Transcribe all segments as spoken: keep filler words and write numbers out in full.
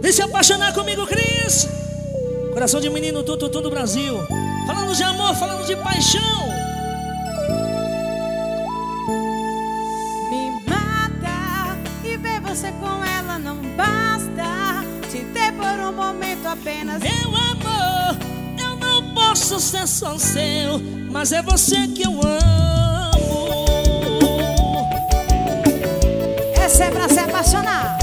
Vem se apaixonar comigo, Cris. Coração de menino, tudo, tudo do Brasil. Falando de amor, falando de paixão. Me mata e ver você com ela não basta. Te ter por um momento apenas. Meu amor, eu não posso ser só seu, mas é você que eu amo. Essa é pra se apaixonar.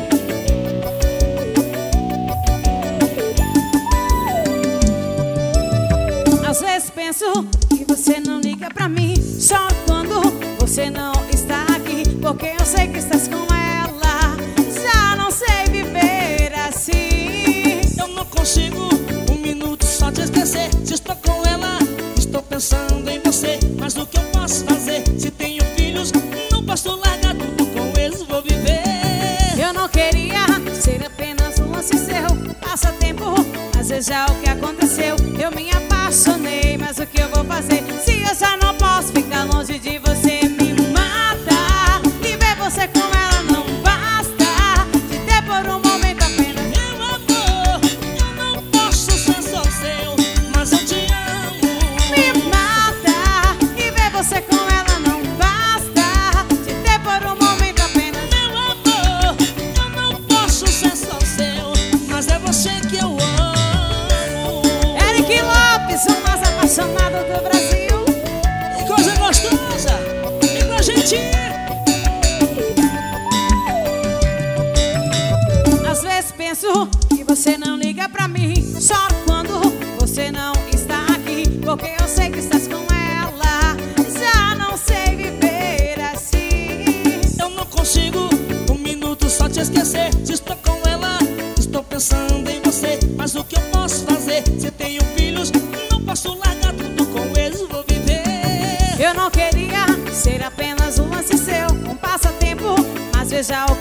Às vezes penso que você não liga pra mim, só quando você não está aqui, porque eu sei que estás com ela. Já não sei viver assim. Eu não consigo um minuto só te esquecer. Se estou com ela, estou pensando em você. Mas o que eu posso fazer? Se tenho filhos, não posso largar tudo, com eles vou viver. Eu não queria ser apenas um lance seu, passatempo, mas veja o que aconteceu. Eu me apaixonei, mas o que eu vou fazer? Se eu já não posso ficar longe de você. Me mata e ver você com ela não basta. Te ter por um momento apenas. Meu amor, eu não posso ser só seu, mas eu te amo. Me mata e ver você com ela não basta. Te ter por um momento apenas. Meu amor, eu não posso ser só seu, mas é você que eu amo. Eric Lopes, o mais apaixonado do Brasil. Que coisa gostosa! Vem com a gente! Às vezes penso que você não liga pra mim, só quando você não está aqui, porque eu sei que estás com ela. Já não sei viver assim. Eu não consigo um minuto só te esquecer. Se estou com ela, estou pensando em você. Mas o que eu posso fazer? Se tenho filhos, não posso largar tudo, com eles vou viver. Eu não queria ser apenas um lance seu, um passatempo, mas veja o